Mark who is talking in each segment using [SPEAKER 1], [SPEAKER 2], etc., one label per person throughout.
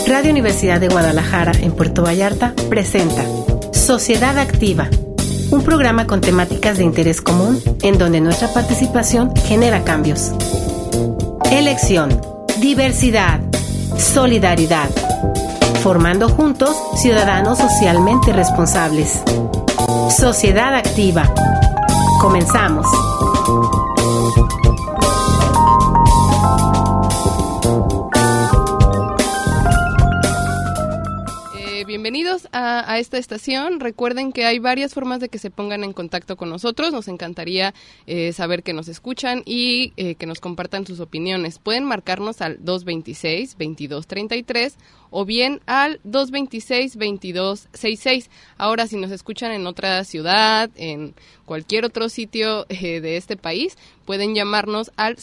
[SPEAKER 1] Radio Universidad de Guadalajara en Puerto Vallarta presenta Sociedad Activa, un programa con temáticas de interés común en donde nuestra participación genera cambios. Elección, diversidad, solidaridad, formando juntos ciudadanos socialmente responsables. Sociedad Activa. Comenzamos.
[SPEAKER 2] Bienvenidos a esta estación. Recuerden que hay varias formas de que se pongan en contacto con nosotros. Nos encantaría saber que nos escuchan y que nos compartan sus opiniones. Pueden marcarnos al 226-2233 o bien al 226-2266. Ahora, si nos escuchan en otra ciudad, en cualquier otro sitio de este país, pueden llamarnos al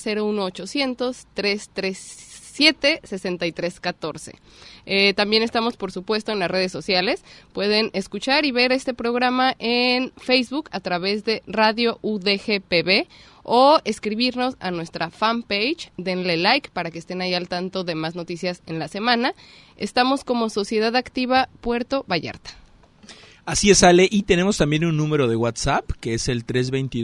[SPEAKER 2] 01800-337-6314. También estamos, por supuesto, en las redes sociales. Pueden escuchar y ver este programa en Facebook a través de Radio UDGPB o escribirnos a nuestra fanpage. Denle like para que estén ahí al tanto de más noticias en la semana. Estamos como Sociedad Activa Puerto Vallarta.
[SPEAKER 3] Así es, Ale, y tenemos también un número de WhatsApp, que es el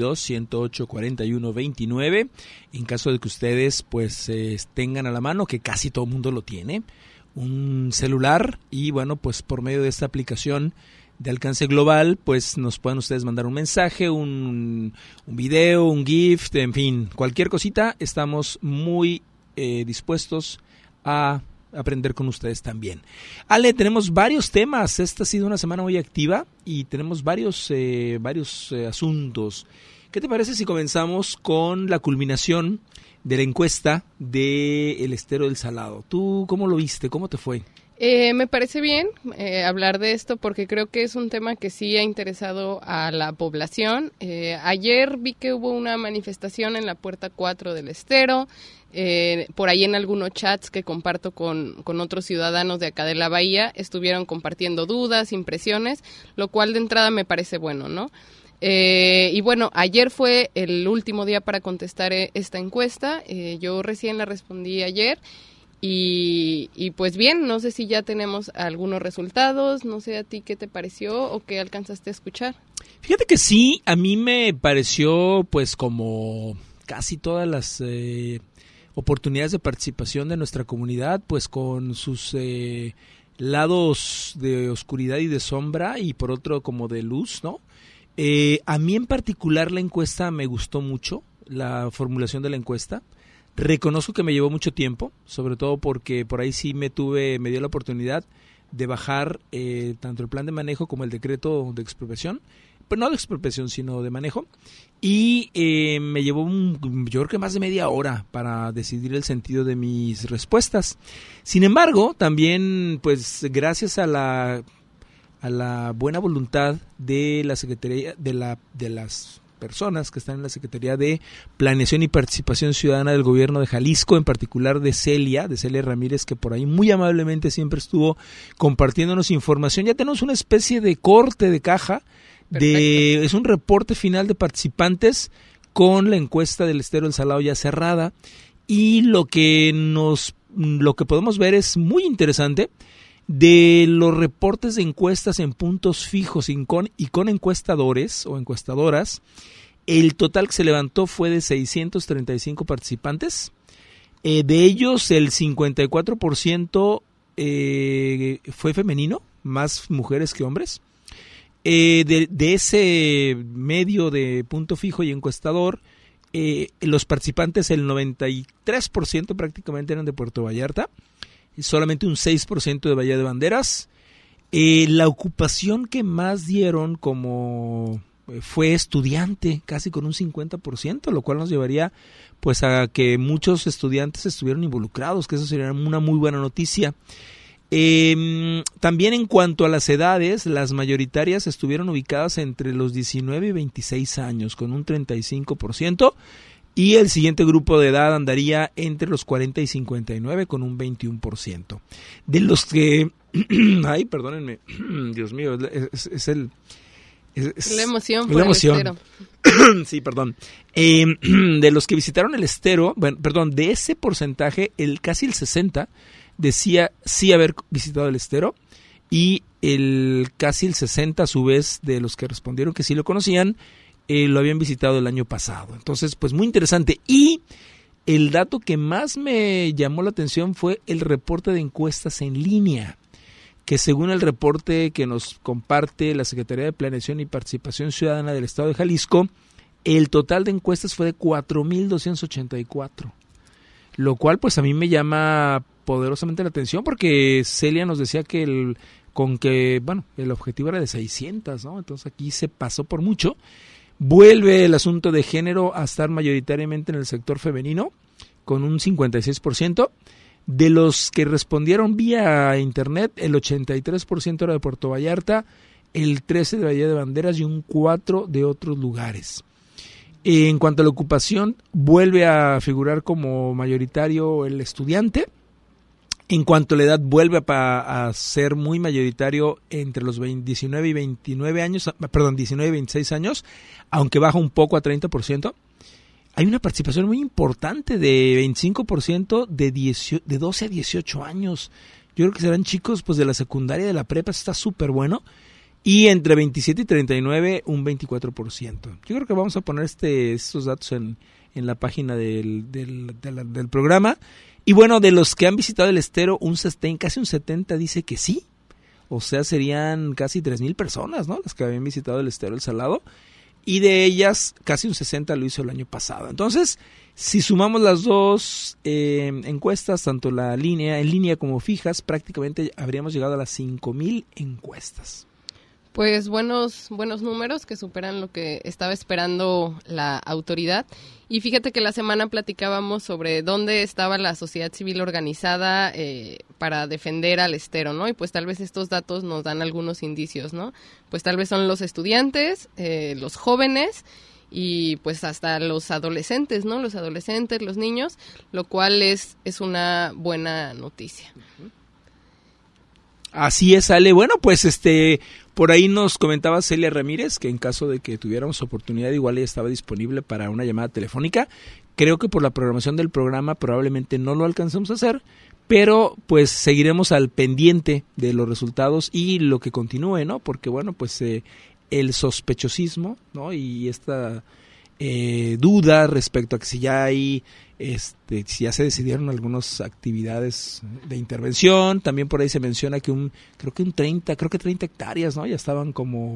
[SPEAKER 3] 322-108-4129, en caso de que ustedes pues tengan a la mano, que casi todo el mundo lo tiene, un celular, y bueno, pues por medio de esta aplicación de alcance global, pues nos pueden ustedes mandar un mensaje, un video, un GIF, en fin, cualquier cosita, estamos muy dispuestos a aprender con ustedes también. Ale, tenemos varios temas. Esta ha sido una semana muy activa y tenemos varios asuntos. ¿Qué te parece si comenzamos con la culminación de la encuesta del Estero del Salado? ¿Tú cómo lo viste? ¿Cómo te fue?
[SPEAKER 2] Me parece bien hablar de esto porque creo que es un tema que sí ha interesado a la población. Ayer vi que hubo una manifestación en la puerta 4 del Estero. Por ahí en algunos chats que comparto con otros ciudadanos de acá de la Bahía, estuvieron compartiendo dudas, impresiones, lo cual de entrada me parece bueno, ¿no? Y bueno, ayer fue el último día para contestar esta encuesta. Yo recién la respondí ayer y pues bien, no sé si ya tenemos algunos resultados, no sé a ti qué te pareció o qué alcanzaste a escuchar.
[SPEAKER 3] Fíjate que sí, a mí me pareció pues como casi todas las oportunidades de participación de nuestra comunidad, pues con sus lados de oscuridad y de sombra y por otro como de luz, ¿no? A mí en particular la encuesta me gustó mucho, la formulación de la encuesta. Reconozco que me llevó mucho tiempo, sobre todo porque por ahí sí me dio la oportunidad de bajar tanto el plan de manejo como el decreto de expropiación, pero no de expropiación sino de manejo, y me llevó yo creo que más de media hora para decidir el sentido de mis respuestas. Sin embargo, también pues gracias a la buena voluntad de la Secretaría de las personas que están en la Secretaría de Planeación y Participación Ciudadana del Gobierno de Jalisco, en particular de Celia Ramírez, que por ahí muy amablemente siempre estuvo compartiéndonos información. Ya tenemos una especie de corte de caja, es un reporte final de participantes con la encuesta del Estero del Salado ya cerrada, y lo que podemos ver es muy interesante. De los reportes de encuestas en puntos fijos y con encuestadores o encuestadoras, el total que se levantó fue de 635 participantes. De ellos, el 54% fue femenino, más mujeres que hombres. De ese medio de punto fijo y encuestador, los participantes, el 93% prácticamente eran de Puerto Vallarta. Solamente un 6% de Bahía de Banderas. La ocupación que más dieron como fue estudiante, casi con un 50%, lo cual nos llevaría pues a que muchos estudiantes estuvieron involucrados, que eso sería una muy buena noticia. También en cuanto a las edades, las mayoritarias estuvieron ubicadas entre los 19 y 26 años, con un 35%. Y el siguiente grupo de edad andaría entre los 40 y 59 con un 21%. De los que... ay, perdónenme. Dios mío, es
[SPEAKER 2] la emoción.
[SPEAKER 3] La emoción. Sí, perdón. De los que visitaron el Estero, de ese porcentaje, casi el 60% decía sí haber visitado el estero, y casi el 60 a su vez de los que respondieron que sí lo conocían, lo habían visitado el año pasado. Entonces, pues muy interesante. Y el dato que más me llamó la atención fue el reporte de encuestas en línea, que según el reporte que nos comparte la Secretaría de Planeación y Participación Ciudadana del Estado de Jalisco, el total de encuestas fue de 4,284, lo cual pues a mí me llama poderosamente la atención, porque Celia nos decía que el objetivo era de 600, ¿no? Entonces aquí se pasó por mucho. Vuelve el asunto de género a estar mayoritariamente en el sector femenino, con un 56%. De los que respondieron vía internet, el 83% era de Puerto Vallarta, el 13% de Bahía de Banderas y un 4% de otros lugares. En cuanto a la ocupación, vuelve a figurar como mayoritario el estudiante. En cuanto a la edad, vuelve a ser muy mayoritario entre los 19 y 29 años, 19 y 26 años, aunque baja un poco a 30%. Hay una participación muy importante de 25% de 12 a 18 años. Yo creo que serán chicos pues de la secundaria, de la prepa, eso está súper bueno. Y entre 27 y 39, un 24%. Yo creo que vamos a poner estos datos en la página del programa. Y bueno, de los que han visitado el estero, casi un 70% dice que sí. O sea, serían casi 3,000 personas, ¿no?, las que habían visitado el estero El Salado. Y de ellas, casi un 60% lo hizo el año pasado. Entonces, si sumamos las dos encuestas, tanto la en línea como fijas, prácticamente habríamos llegado a las 5,000 encuestas.
[SPEAKER 2] Pues buenos números que superan lo que estaba esperando la autoridad. Y fíjate que la semana platicábamos sobre dónde estaba la sociedad civil organizada para defender al estero, ¿no? Y pues tal vez estos datos nos dan algunos indicios, ¿no? Pues tal vez son los estudiantes, los jóvenes y pues hasta los adolescentes, ¿no? Los adolescentes, los niños, lo cual es una buena noticia.
[SPEAKER 3] Así es, Ale. Bueno, pues por ahí nos comentaba Celia Ramírez que en caso de que tuviéramos oportunidad, igual ella estaba disponible para una llamada telefónica. Creo que por la programación del programa probablemente no lo alcancemos a hacer, pero pues seguiremos al pendiente de los resultados y lo que continúe, ¿no? Porque bueno, pues el sospechosismo, ¿no?, y esta duda respecto a que si ya hay si ya se decidieron algunas actividades de intervención. También por ahí se menciona que creo que 30 hectáreas, ¿no?, ya estaban como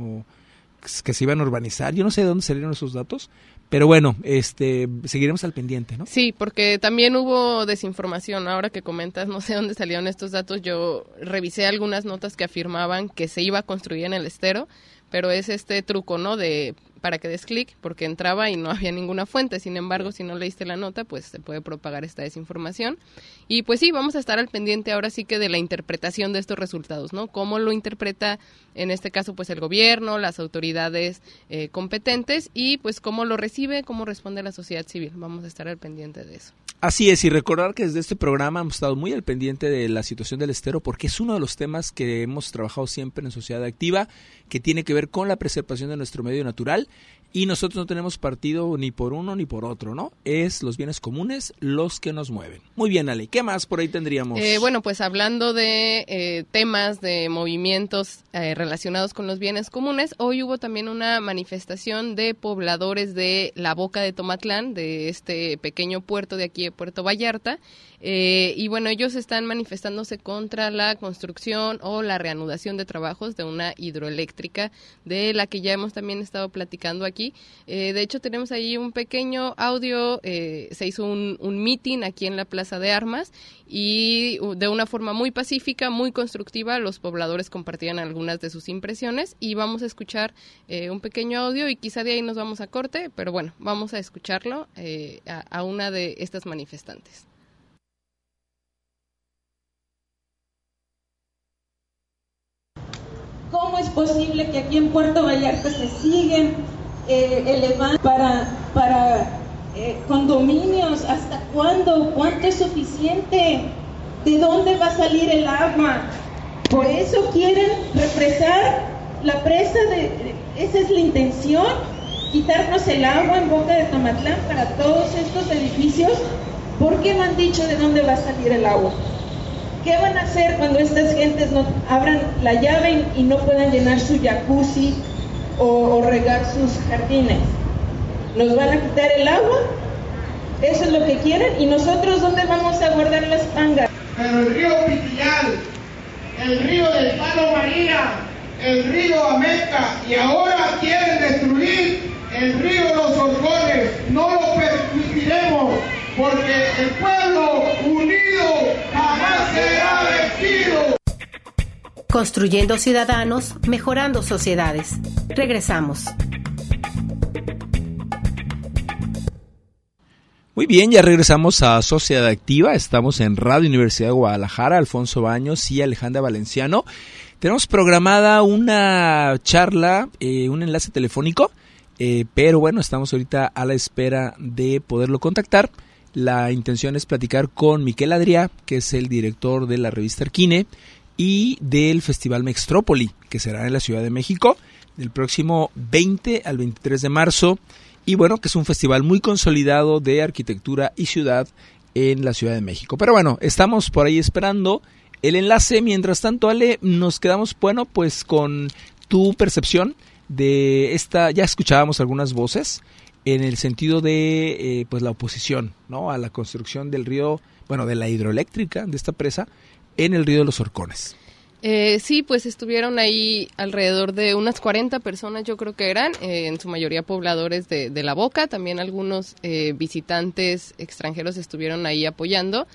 [SPEAKER 3] que se iban a urbanizar. Yo no sé de dónde salieron esos datos, pero bueno, seguiremos al pendiente, ¿no?
[SPEAKER 2] Sí, porque también hubo desinformación. Ahora que comentas, no sé dónde salieron estos datos. Yo revisé algunas notas que afirmaban que se iba a construir en el estero, pero es truco, ¿no?, para que des clic, porque entraba y no había ninguna fuente. Sin embargo, si no leíste la nota, pues se puede propagar esta desinformación. Y pues sí, vamos a estar al pendiente ahora sí que de la interpretación de estos resultados, ¿no? Cómo lo interpreta, en este caso, pues el gobierno, las autoridades competentes, y pues cómo lo recibe, cómo responde la sociedad civil. Vamos a estar al pendiente de eso.
[SPEAKER 3] Así es, y recordar que desde este programa hemos estado muy al pendiente de la situación del estero, porque es uno de los temas que hemos trabajado siempre en Sociedad Activa, que tiene que ver con la preservación de nuestro medio natural, y nosotros no tenemos partido ni por uno ni por otro, ¿no? Es los bienes comunes los que nos mueven. Muy bien, Ale, ¿qué más por ahí tendríamos?
[SPEAKER 2] Bueno, pues hablando de temas, de movimientos relacionados con los bienes comunes, hoy hubo también una manifestación de pobladores de La Boca de Tomatlán, de este pequeño puerto de aquí de Puerto Vallarta, y bueno, ellos están manifestándose contra la construcción o la reanudación de trabajos de una hidroeléctrica, de la que ya hemos también estado platicando aquí. De hecho, tenemos ahí un pequeño audio. Se hizo un meeting aquí en la Plaza de Armas y de una forma muy pacífica, muy constructiva, los pobladores compartían algunas de sus impresiones, y vamos a escuchar un pequeño audio y quizá de ahí nos vamos a corte, pero bueno, vamos a escucharlo a una de estas manifestantes.
[SPEAKER 4] ¿Cómo es posible que aquí en Puerto Vallarta se siguen elevando para condominios? ¿Hasta cuándo? ¿Cuánto es suficiente? ¿De dónde va a salir el agua? Por eso quieren represar la presa, esa es la intención, quitarnos el agua en Boca de Tomatlán para todos estos edificios. ¿Por qué no han dicho de dónde va a salir el agua? ¿Qué van a hacer cuando estas gentes no abran la llave y no puedan llenar su jacuzzi o regar sus jardines? ¿Nos van a quitar el agua? ¿Eso es lo que quieren? ¿Y nosotros dónde vamos a guardar las pangas?
[SPEAKER 5] Pero el río Pitillal, el río del Palo María, el río Ameca, y ahora quieren destruir el río Los Orcones. No lo permitiremos, porque el pueblo unido jamás será vencido.
[SPEAKER 1] Construyendo ciudadanos, mejorando sociedades. Regresamos.
[SPEAKER 3] Muy bien, ya regresamos a Sociedad Activa. Estamos en Radio Universidad de Guadalajara, Alfonso Baños y Alejandra Valenciano. Tenemos programada una charla, un enlace telefónico, pero bueno, estamos ahorita a la espera de poderlo contactar. La intención es platicar con Miquel Adrià, que es el director de la revista Arquine y del Festival Mextrópoli, que será en la Ciudad de México, del próximo 20 al 23 de marzo. Y bueno, que es un festival muy consolidado de arquitectura y ciudad en la Ciudad de México. Pero bueno, estamos por ahí esperando el enlace. Mientras tanto, Ale, nos quedamos, bueno, pues con tu percepción de esta. Ya escuchábamos algunas voces en el sentido de pues la oposición, ¿no?, a la construcción del río, bueno, de la hidroeléctrica de esta presa en el río de los Orcones.
[SPEAKER 2] Sí, pues estuvieron ahí alrededor de unas 40 personas, yo creo que eran, en su mayoría pobladores de La Boca, también algunos visitantes extranjeros estuvieron ahí apoyando.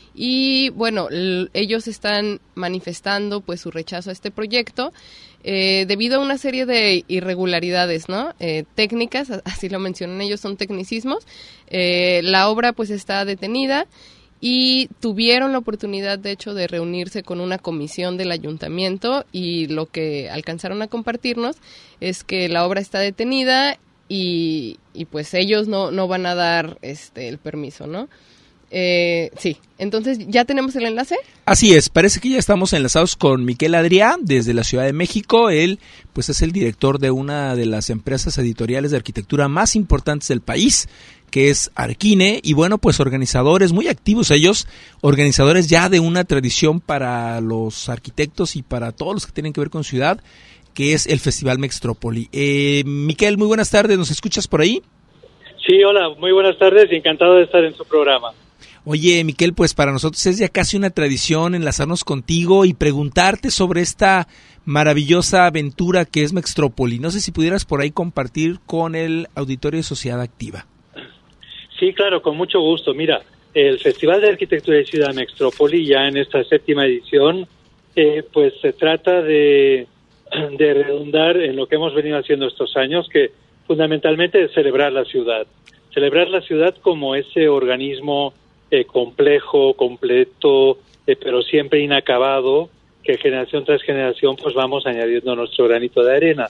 [SPEAKER 2] Y bueno, ellos están manifestando pues su rechazo a este proyecto debido a una serie de irregularidades, ¿no? Técnicas, así lo mencionan ellos, son tecnicismos. La obra pues está detenida y tuvieron la oportunidad, de hecho, de reunirse con una comisión del ayuntamiento, y lo que alcanzaron a compartirnos es que la obra está detenida y pues ellos no van a dar el permiso, ¿no? Sí, entonces, ¿ya tenemos el enlace?
[SPEAKER 3] Así es, parece que ya estamos enlazados con Miquel Adrià desde la Ciudad de México. Él pues es el director de una de las empresas editoriales de arquitectura más importantes del país, que es Arquine, y bueno, pues organizadores muy activos ellos, organizadores ya de una tradición para los arquitectos y para todos los que tienen que ver con ciudad, que es el Festival Mextrópoli. Miquel, muy buenas tardes, ¿nos escuchas por ahí?
[SPEAKER 6] Sí, hola, muy buenas tardes y encantado de estar en su programa.
[SPEAKER 3] Oye, Miquel, pues para nosotros es ya casi una tradición enlazarnos contigo y preguntarte sobre esta maravillosa aventura que es Mextrópoli. No sé si pudieras por ahí compartir con el auditorio de Sociedad Activa.
[SPEAKER 6] Sí, claro, con mucho gusto. Mira, el Festival de Arquitectura y Ciudad Mextrópoli, ya en esta 7ª edición, pues se trata de redundar en lo que hemos venido haciendo estos años, que fundamentalmente es celebrar la ciudad como ese organismo complejo, completo, pero siempre inacabado, que generación tras generación pues vamos añadiendo nuestro granito de arena.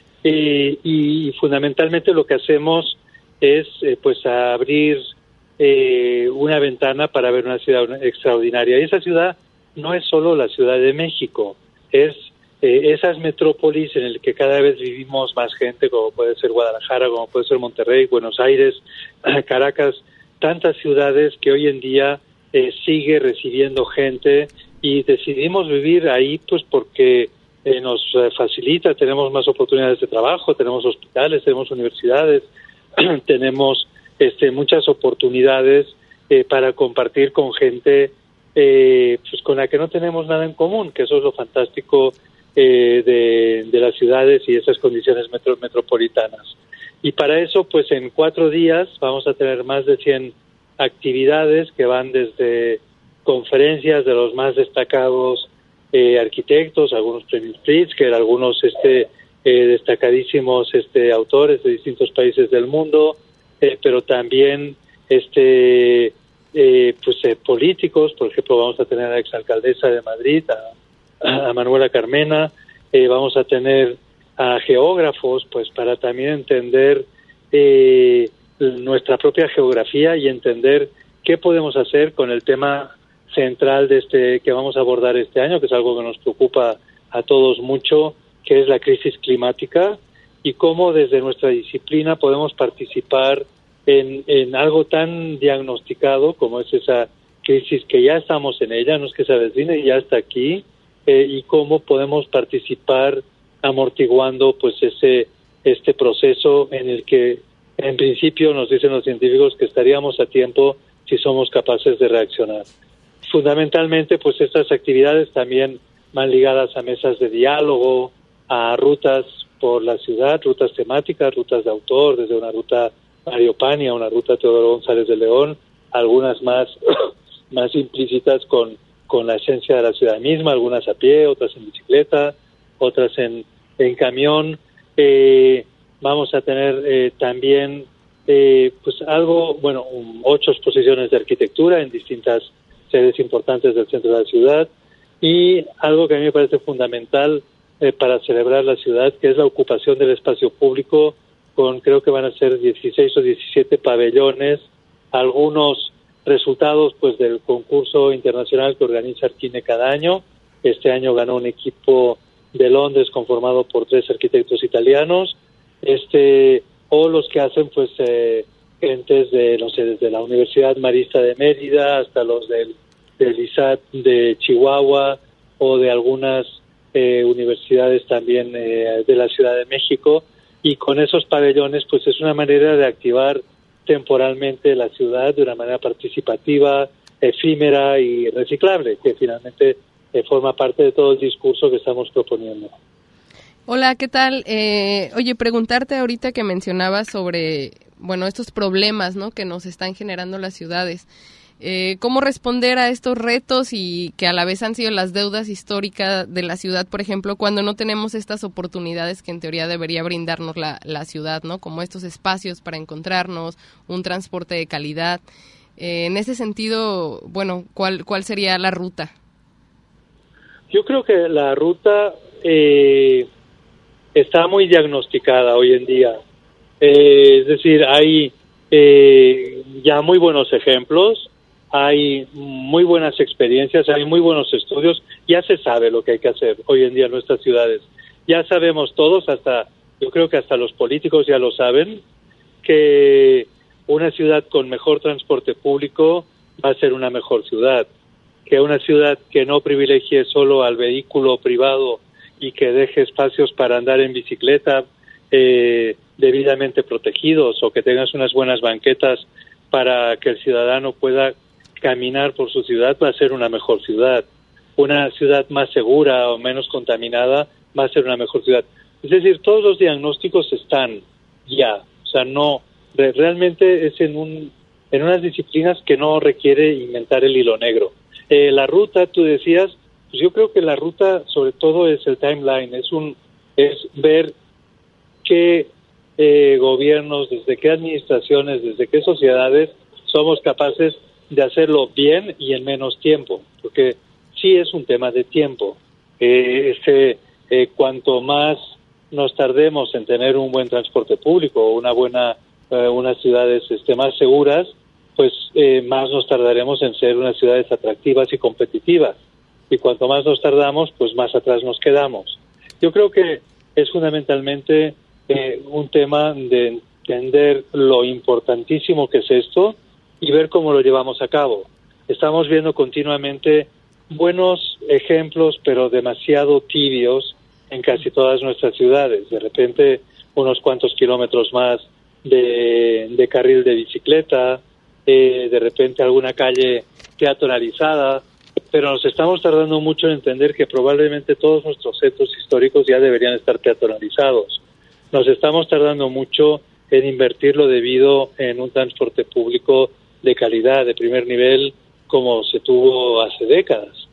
[SPEAKER 6] Y fundamentalmente lo que hacemos es pues abrir una ventana para ver una ciudad extraordinaria. Y esa ciudad no es solo la Ciudad de México, es esas metrópolis en el que cada vez vivimos más gente, como puede ser Guadalajara, como puede ser Monterrey, Buenos Aires, Caracas, tantas ciudades que hoy en día sigue recibiendo gente, y decidimos vivir ahí pues porque nos facilita, tenemos más oportunidades de trabajo, tenemos hospitales, tenemos universidades, tenemos muchas oportunidades para compartir con gente pues con la que no tenemos nada en común, que eso es lo fantástico de las ciudades y esas condiciones metropolitanas. Y para eso, pues en 4 días vamos a tener más de 100 actividades que van desde conferencias de los más destacados arquitectos, algunos premios Pritzker, algunos destacadísimos autores de distintos países del mundo, pero también políticos. Por ejemplo, vamos a tener a la exalcaldesa de Madrid, a Manuela Carmena, vamos a tener a geógrafos, pues para también entender nuestra propia geografía y entender qué podemos hacer con el tema central que vamos a abordar este año, que es algo que nos preocupa a todos mucho, que es la crisis climática, y cómo desde nuestra disciplina podemos participar en algo tan diagnosticado como es esa crisis que ya estamos en ella, no es que se avecine, ya está aquí, y cómo podemos participar amortiguando pues este proceso en el que en principio nos dicen los científicos que estaríamos a tiempo si somos capaces de reaccionar. Fundamentalmente pues estas actividades también van ligadas a mesas de diálogo, a rutas por la ciudad, rutas temáticas, rutas de autor, desde una ruta Mario Pani a una ruta Teodoro González de León, algunas más implícitas con la esencia de la ciudad misma, algunas a pie, otras en bicicleta, otras en camión. Vamos a tener también pues 8 exposiciones de arquitectura en distintas sedes importantes del centro de la ciudad, y algo que a mí me parece fundamental para celebrar la ciudad, que es la ocupación del espacio público, con creo que van a ser 16 o 17 pabellones, algunos resultados pues del concurso internacional que organiza Arquine cada año. Este año ganó un equipo de Londres conformado por 3 arquitectos italianos, o los que hacen pues gentes de, no sé, desde la Universidad Marista de Mérida hasta los del ISAT de Chihuahua, o de algunas universidades también de la Ciudad de México, y con esos pabellones pues es una manera de activar temporalmente la ciudad de una manera participativa, efímera y reciclable, que finalmente forma parte de todo el discurso que estamos proponiendo.
[SPEAKER 2] Hola, ¿qué tal? Oye, preguntarte ahorita que mencionabas sobre, estos problemas, ¿no?, que nos están generando las ciudades. ¿Cómo responder a estos retos y que a la vez han sido las deudas históricas de la ciudad, por ejemplo, cuando no tenemos estas oportunidades que en teoría debería brindarnos la ciudad, ¿no?, como estos espacios para encontrarnos, un transporte de calidad? En ese sentido, ¿cuál sería la ruta?
[SPEAKER 6] Yo creo que la ruta está muy diagnosticada hoy en día. Es decir, hay ya muy buenos ejemplos, hay muy buenas experiencias, hay muy buenos estudios, ya se sabe lo que hay que hacer hoy en día en nuestras ciudades. Ya sabemos todos, yo creo que hasta los políticos ya lo saben, que una ciudad con mejor transporte público va a ser una mejor ciudad, que una ciudad que no privilegie solo al vehículo privado y que deje espacios para andar en bicicleta debidamente protegidos, o que tengas unas buenas banquetas para que el ciudadano pueda caminar por su ciudad, va a ser una mejor ciudad. Una ciudad más segura o menos contaminada va a ser una mejor ciudad. Es decir, todos los diagnósticos están ya. O sea, no, realmente es en unas disciplinas que no requiere inventar el hilo negro. La ruta, tú decías, pues yo creo que la ruta sobre todo es el timeline, es ver qué gobiernos, desde qué administraciones, desde qué sociedades somos capaces de hacerlo bien y en menos tiempo, porque sí es un tema de tiempo. Cuanto más nos tardemos en tener un buen transporte público, unas ciudades más seguras, pues más nos tardaremos en ser unas ciudades atractivas y competitivas. Y cuanto más nos tardamos, pues más atrás nos quedamos. Yo creo que es fundamentalmente un tema de entender lo importantísimo que es esto y ver cómo lo llevamos a cabo. Estamos viendo continuamente buenos ejemplos, pero demasiado tibios en casi todas nuestras ciudades. De repente, unos cuantos kilómetros más de carril de bicicleta, de repente alguna calle peatonalizada, pero nos estamos tardando mucho en entender que probablemente todos nuestros centros históricos ya deberían estar peatonalizados. Nos estamos tardando mucho en invertir lo debido en un transporte público de calidad, de primer nivel, como se tuvo hace décadas.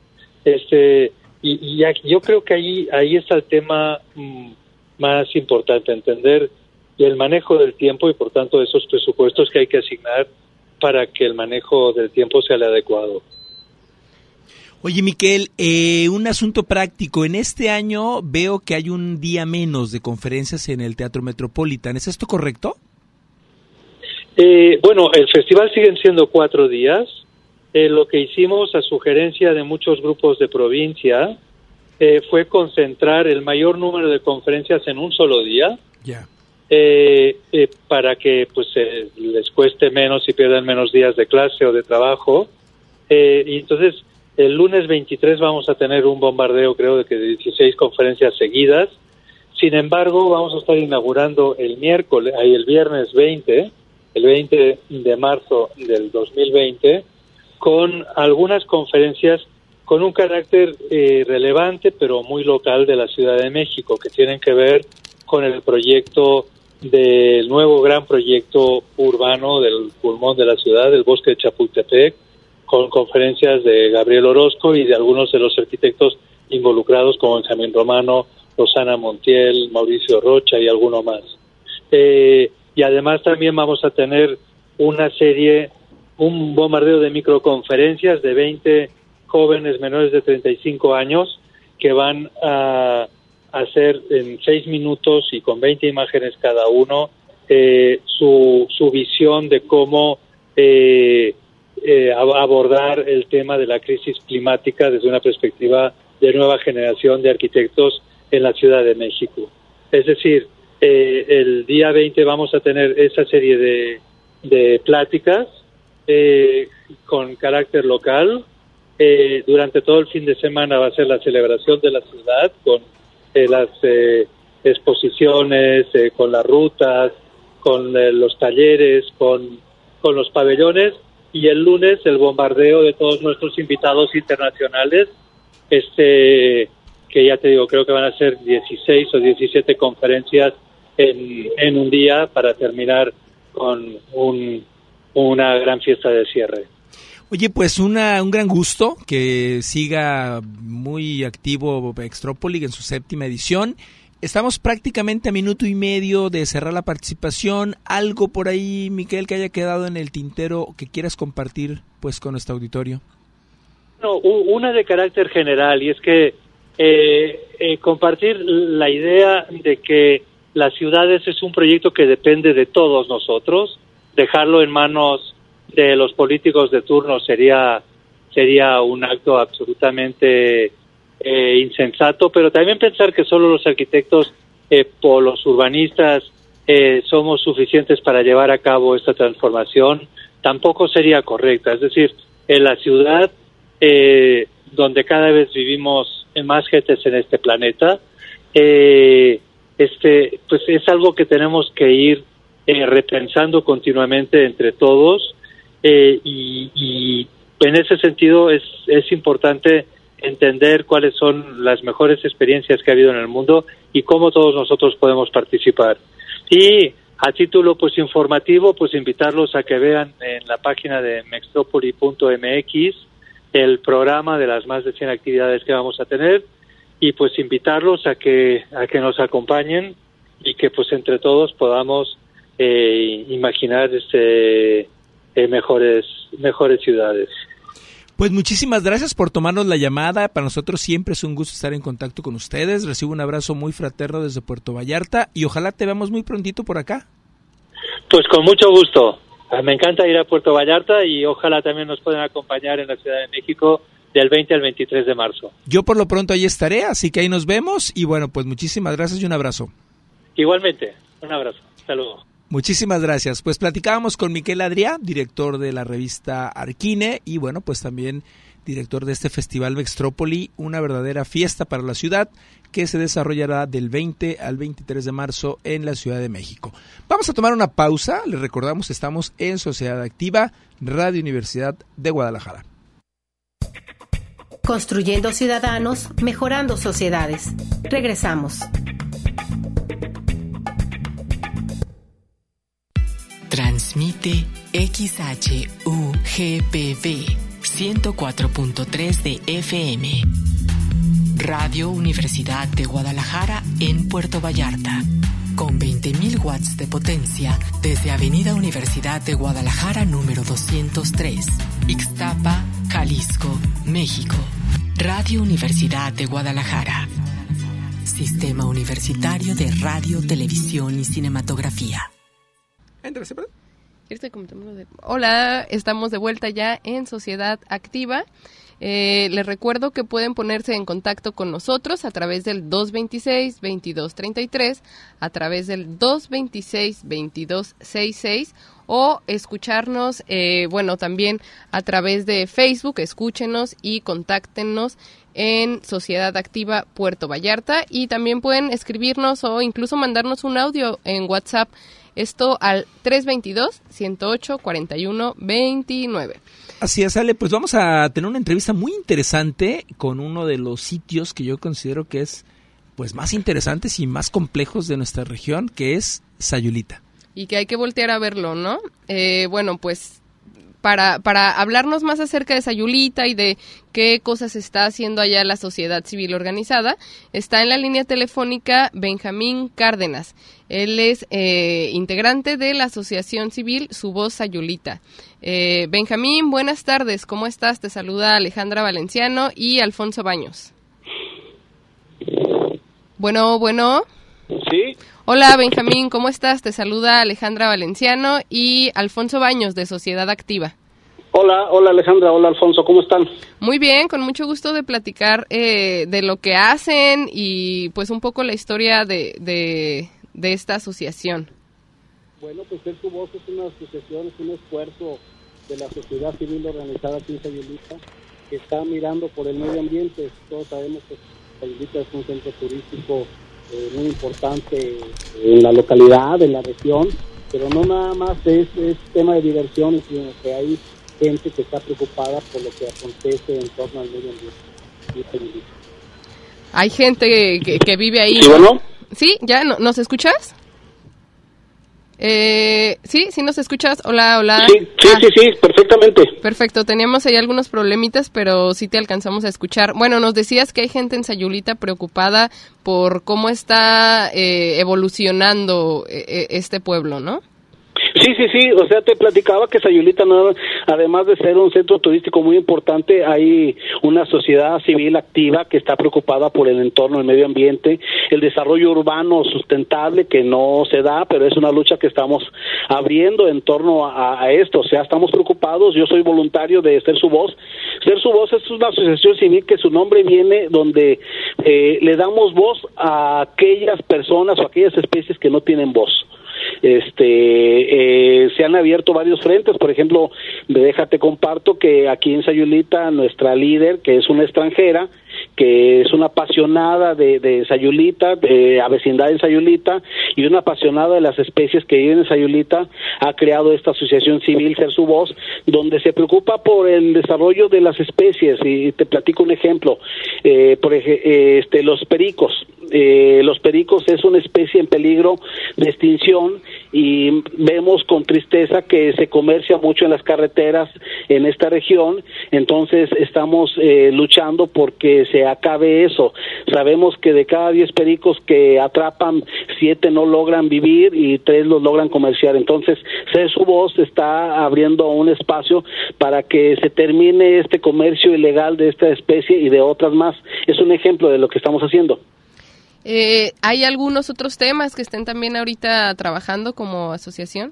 [SPEAKER 6] Yo creo que ahí está el tema más importante, entender el manejo del tiempo y por tanto esos presupuestos que hay que asignar para que el manejo del tiempo sea el adecuado.
[SPEAKER 3] Oye, Miquel, un asunto práctico. En este año veo que hay un día menos de conferencias en el Teatro Metropolitan. ¿Es esto correcto?
[SPEAKER 6] El festival siguen siendo 4 días. Lo que hicimos a sugerencia de muchos grupos de provincia fue concentrar el mayor número de conferencias en un solo día.
[SPEAKER 3] Ya.
[SPEAKER 6] Para que les cueste menos y pierdan menos días de clase o de trabajo. Y entonces el lunes 23 vamos a tener un bombardeo, creo, de 16 conferencias seguidas. Sin embargo, vamos a estar inaugurando el viernes 20, el 20 de marzo del 2020, con algunas conferencias con un carácter relevante, pero muy local, de la Ciudad de México, que tienen que ver con el proyecto del nuevo gran proyecto urbano del pulmón de la ciudad, el Bosque de Chapultepec, con conferencias de Gabriel Orozco y de algunos de los arquitectos involucrados, como Benjamín Romano, Rosana Montiel, Mauricio Rocha y alguno más. Y además también vamos a tener un bombardeo de microconferencias de 20 jóvenes menores de 35 años que van a hacer en 6 minutos y con 20 imágenes cada uno su visión de cómo abordar el tema de la crisis climática desde una perspectiva de nueva generación de arquitectos en la Ciudad de México. Es decir, el día 20 vamos a tener esa serie de pláticas con carácter local. Durante todo el fin de semana va a ser la celebración de la ciudad con las exposiciones, con las rutas, con los talleres, con los pabellones, y el lunes el bombardeo de todos nuestros invitados internacionales, que ya te digo, creo que van a ser 16 o 17 conferencias en un día para terminar con una gran fiesta de cierre.
[SPEAKER 3] Oye, pues un gran gusto que siga muy activo Mextrópoli en su 7ª edición. Estamos prácticamente a minuto y medio de cerrar la participación. ¿Algo por ahí, Miquel, que haya quedado en el tintero que quieras compartir pues con nuestro auditorio?
[SPEAKER 6] No, una de carácter general, y es que compartir la idea de que las ciudades es un proyecto que depende de todos nosotros. Dejarlo en manos de los políticos de turno sería un acto absolutamente insensato, pero también pensar que solo los arquitectos o los urbanistas somos suficientes para llevar a cabo esta transformación tampoco sería correcta. Es decir, en la ciudad donde cada vez vivimos más gentes en este planeta, pues es algo que tenemos que ir repensando continuamente entre todos, y en ese sentido es importante entender cuáles son las mejores experiencias que ha habido en el mundo y cómo todos nosotros podemos participar. Y a título pues informativo, pues invitarlos a que vean en la página de mextropoli.mx el programa de las más de 100 actividades que vamos a tener, y pues invitarlos a que nos acompañen y que pues entre todos podamos imaginar mejores ciudades.
[SPEAKER 3] Pues muchísimas gracias por tomarnos la llamada. Para nosotros siempre es un gusto estar en contacto con ustedes. Recibo un abrazo muy fraterno desde Puerto Vallarta y ojalá te veamos muy prontito por acá.
[SPEAKER 6] Pues con mucho gusto. Me encanta ir a Puerto Vallarta y ojalá también nos puedan acompañar en la Ciudad de México del 20 al 23 de marzo.
[SPEAKER 3] Yo por lo pronto ahí estaré, así que ahí nos vemos y bueno, pues muchísimas gracias y un abrazo.
[SPEAKER 6] Igualmente, un abrazo. Saludos.
[SPEAKER 3] Muchísimas gracias. Pues platicábamos con Miquel Adrià, director de la revista Arquine y bueno, pues también director de este Festival Mextrópoli, una verdadera fiesta para la ciudad que se desarrollará del 20 al 23 de marzo en la Ciudad de México. Vamos a tomar una pausa. Les recordamos, estamos en Sociedad Activa, Radio Universidad de Guadalajara.
[SPEAKER 1] Construyendo ciudadanos, mejorando sociedades. Regresamos.
[SPEAKER 7] Transmite XHUGPV 104.3 de FM. Radio Universidad de Guadalajara en Puerto Vallarta. Con 20.000 watts de potencia desde Avenida Universidad de Guadalajara número 203. Ixtapa, Jalisco, México. Radio Universidad de Guadalajara. Sistema Universitario de Radio, Televisión y Cinematografía.
[SPEAKER 2] Hola, estamos de vuelta ya en Sociedad Activa. Les recuerdo que pueden ponerse en contacto con nosotros a través del 226-2233, a través del 226-2266 o escucharnos, también a través de Facebook. Escúchenos y contáctenos en Sociedad Activa Puerto Vallarta, y también pueden escribirnos o incluso mandarnos un audio en WhatsApp, esto al 322-108-4129.
[SPEAKER 3] Así es, Ale, pues vamos a tener una entrevista muy interesante con uno de los sitios que yo considero que es pues más interesantes y más complejos de nuestra región, que es Sayulita.
[SPEAKER 2] Y que hay que voltear a verlo, ¿no? Para hablarnos más acerca de Sayulita y de qué cosas está haciendo allá la sociedad civil organizada, está en la línea telefónica Benjamín Cárdenas. Él es integrante de la asociación civil Su Voz Sayulita. Benjamín, buenas tardes, ¿cómo estás? Te saluda Alejandra Valenciano y Alfonso Baños. Bueno.
[SPEAKER 8] Sí.
[SPEAKER 2] Hola Benjamín, ¿cómo estás? Te saluda Alejandra Valenciano y Alfonso Baños de Sociedad Activa.
[SPEAKER 8] Hola Alejandra, hola Alfonso, ¿cómo están?
[SPEAKER 2] Muy bien, con mucho gusto de platicar de lo que hacen y pues un poco la historia de esta asociación.
[SPEAKER 8] Bueno, pues Ser Su Voz es una asociación, es un esfuerzo de la sociedad civil organizada aquí en Sayulita, que está mirando por el medio ambiente. Todos sabemos que Sayulita es un centro turístico muy importante en la localidad, en la región, pero no nada más es tema de diversión, sino que hay gente que está preocupada por lo que acontece en torno al medio ambiente.
[SPEAKER 2] Hay gente que vive ahí.
[SPEAKER 8] ¿Sí, bueno?
[SPEAKER 2] ¿Sí? ¿Ya? ¿Nos escuchas? ¿Sí nos escuchas? Hola.
[SPEAKER 8] Sí, perfectamente.
[SPEAKER 2] Perfecto, teníamos ahí algunos problemitas, pero sí te alcanzamos a escuchar. Bueno, nos decías que hay gente en Sayulita preocupada por cómo está evolucionando este pueblo, ¿no?
[SPEAKER 8] Sí, o sea, te platicaba que Sayulita, no, además de ser un centro turístico muy importante, hay una sociedad civil activa que está preocupada por el entorno, el medio ambiente, el desarrollo urbano sustentable, que no se da, pero es una lucha que estamos abriendo en torno a esto. O sea, estamos preocupados. Yo soy voluntario de Ser Su Voz. Ser Su Voz es una asociación civil que su nombre viene donde le damos voz a aquellas personas o aquellas especies que no tienen voz. Se han abierto varios frentes. Por ejemplo, déjate comparto que aquí en Sayulita nuestra líder, que es una extranjera, que es una apasionada de Sayulita, de la vecindad en Sayulita, y una apasionada de las especies que viven en Sayulita, ha creado esta asociación civil Ser Su Voz, donde se preocupa por el desarrollo de las especies. Y te platico un ejemplo. Los pericos. Los pericos es una especie en peligro de extinción, y vemos con tristeza que se comercia mucho en las carreteras en esta región. Entonces estamos luchando porque se acabe eso. Sabemos que de cada 10 pericos que atrapan, 7 no logran vivir y 3 los logran comerciar. Entonces Ser Su Voz está abriendo un espacio para que se termine este comercio ilegal de esta especie y de otras más. Es un ejemplo de lo que estamos haciendo.
[SPEAKER 2] ¿Hay algunos otros temas que estén también ahorita trabajando como asociación?